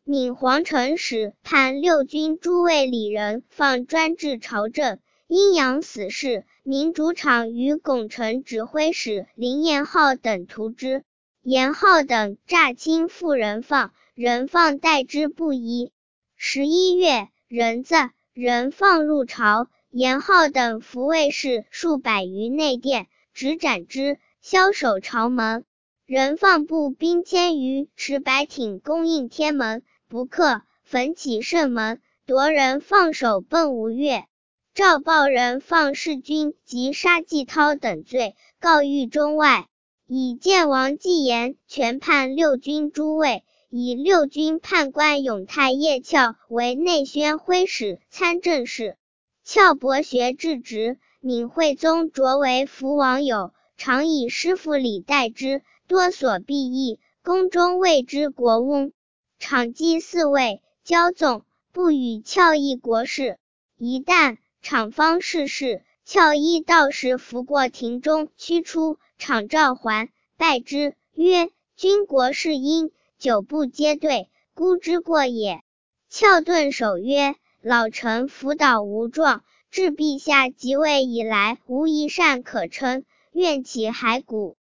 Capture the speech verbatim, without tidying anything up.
闵皇城使判六军诸卫里人放专制朝政，阴阳死事。闵主场与拱辰指挥使林彦浩等图之，延浩等诈亲附人放，人放待之不一。十一月，壬子，人放入朝，延浩等伏卫士数百于内殿，执斩之，枭首朝门。人放步兵千余，持白挺攻应天门，不克，焚起盛门，夺人放首奔吴越。诏报人放弑君及杀季涛等罪，告狱中外。以建王纪言全判六军诸卫，以六军判官永泰叶翘为内宣徽使参政事。翘博学至职，闵惠宗擢为福王友，常以师傅礼待之，多所裨益，宫中谓之国翁。场记四位，骄纵，不与翘议国事。一旦场方逝世，翘依道士拂过庭中驱出，场召还，拜之，曰：君国事殷，久不接对，孤之过也。翘顿首曰：老臣辅导无状，至陛下即位以来无一善可称，愿起骸骨。